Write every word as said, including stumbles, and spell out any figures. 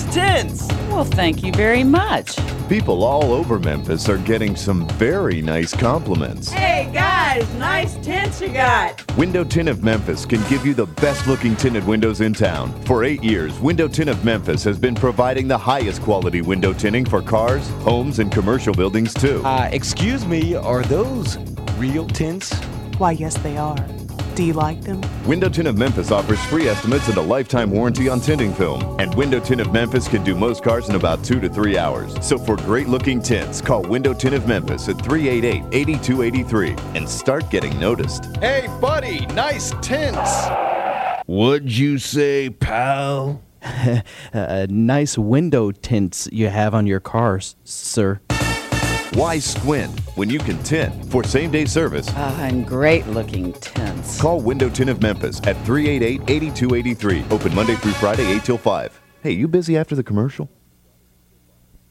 tints! Well, thank you very much. People all over Memphis are getting some very nice compliments. Hey guys, nice tints you got. Window Tint of Memphis can give you the best looking tinted windows in town. For eight years, Window Tint of Memphis has been providing the highest quality window tinting for cars, homes, and commercial buildings too. Uh, excuse me, are those real tints? Why, yes, they are. Do you like them? Window Tint of Memphis offers free estimates and a lifetime warranty on tinting film. And Window Tint of Memphis can do most cars in about two to three hours. So for great looking tints, call Window Tint of Memphis at three eight eight, eight two eight three and start getting noticed. Hey, buddy, nice tints. What'd you say, pal? uh, nice window tints you have on your cars, sir. Why squint when you can tint? For same-day service, Uh, and great-looking tints. call Window Tint of Memphis at three eight eight, eight two eight three. Open Monday through Friday, eight till five. Hey, you busy after the commercial?